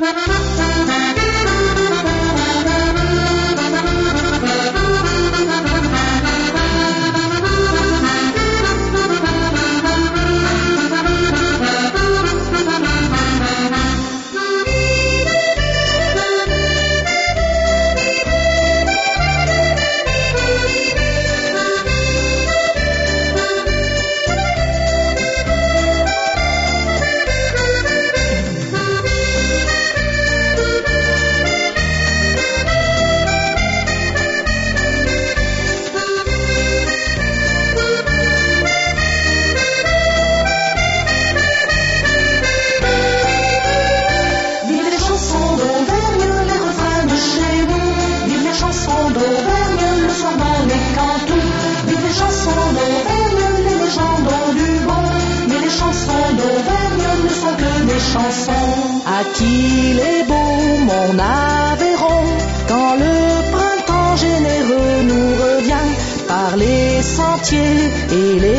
À qui est beau mon Aveyron, quand le printemps généreux nous revient par les sentiers et les